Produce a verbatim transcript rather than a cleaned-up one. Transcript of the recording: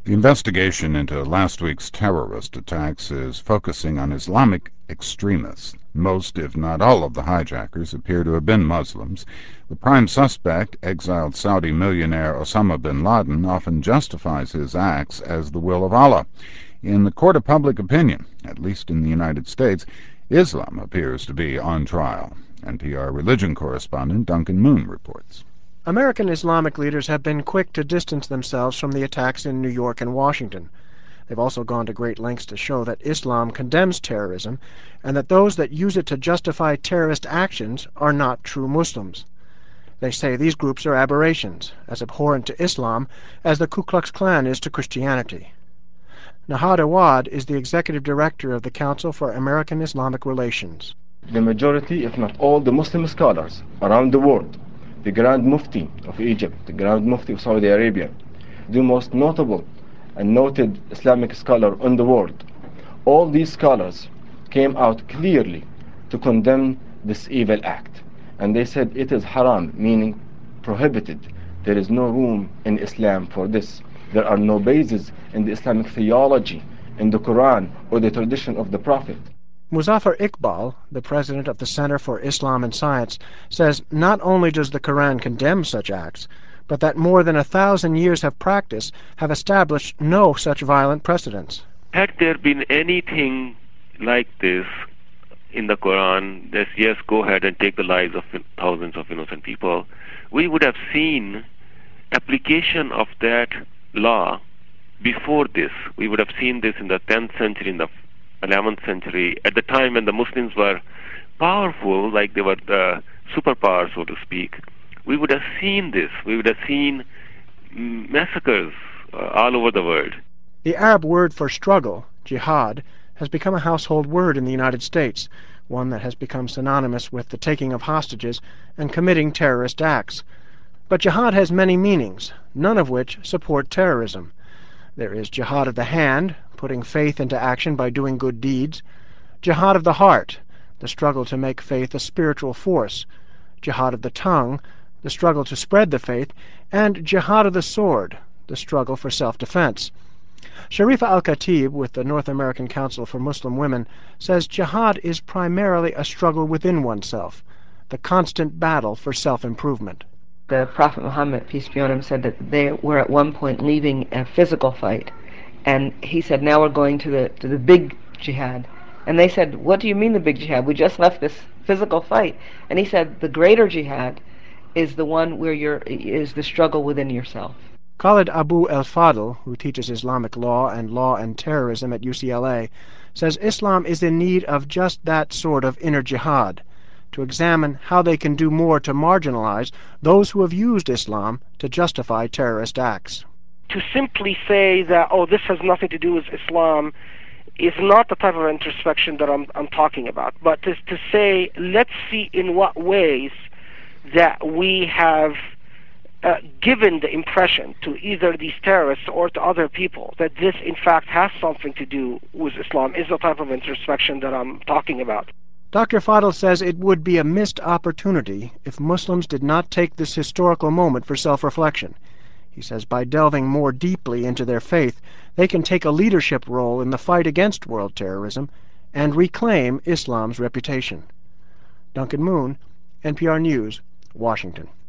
The investigation into last week's terrorist attacks is focusing on Islamic extremists. Most, if not all, of the hijackers appear to have been Muslims. The prime suspect, exiled Saudi millionaire Osama bin Laden, often justifies his acts as the will of Allah. In the court of public opinion, at least in the United States, Islam appears to be on trial. N P R religion correspondent Duncan Moon reports. American Islamic leaders have been quick to distance themselves from the attacks in New York and Washington. They've also gone to great lengths to show that Islam condemns terrorism and that those that use it to justify terrorist actions are not true Muslims. They say these groups are aberrations, as abhorrent to Islam as the Ku Klux Klan is to Christianity. Nahad Awad is the executive director of the Council for American Islamic Relations. The majority, if not all, the Muslim scholars around the world, the Grand Mufti of Egypt, the Grand Mufti of Saudi Arabia, the most notable and noted Islamic scholar in the world, all these scholars came out clearly to condemn this evil act. And they said it is haram, meaning prohibited. There is no room in Islam for this. There are no bases in the Islamic theology, in the Quran, or the tradition of the Prophet. Muzaffar Iqbal, the president of the Center for Islam and Science, says not only does the Quran condemn such acts, but that more than a thousand years of practice have established no such violent precedents. Had there been anything like this in the Quran, that yes, go ahead and take the lives of thousands of innocent people, we would have seen application of that law before this. We would have seen this in the tenth century, in the eleventh century, at the time when the Muslims were powerful, like they were the superpower, so to speak. We would have seen this. We would have seen massacres uh, all over the world. The Arab word for struggle, jihad, has become a household word in the United States, one that has become synonymous with the taking of hostages and committing terrorist acts. But jihad has many meanings, none of which support terrorism. There is jihad of the hand, putting faith into action by doing good deeds; jihad of the heart, the struggle to make faith a spiritual force; jihad of the tongue, the struggle to spread the faith; and jihad of the sword, the struggle for self-defense. Sharifa Al-Khatib, with the North American Council for Muslim Women, says jihad is primarily a struggle within oneself, the constant battle for self-improvement. The Prophet Muhammad, peace be on him, said that they were at one point leaving a physical fight, and he said, now we're going to the to the big jihad. And they said, what do you mean the big jihad? We just left this physical fight. And he said, the greater jihad is the one where you're is the struggle within yourself. Khalid Abu El-Fadl, who teaches Islamic law and law and terrorism at U C L A, says Islam is in need of just that sort of inner jihad, to examine how they can do more to marginalize those who have used Islam to justify terrorist acts. To simply say that, oh, this has nothing to do with Islam, is not the type of introspection that I'm, I'm talking about. But to, to say, let's see in what ways that we have uh, given the impression to either these terrorists or to other people that this, in fact, has something to do with Islam, is the type of introspection that I'm talking about. Doctor Fadl says it would be a missed opportunity if Muslims did not take this historical moment for self-reflection. He says by delving more deeply into their faith, they can take a leadership role in the fight against world terrorism and reclaim Islam's reputation. Duncan Moon, N P R News, Washington.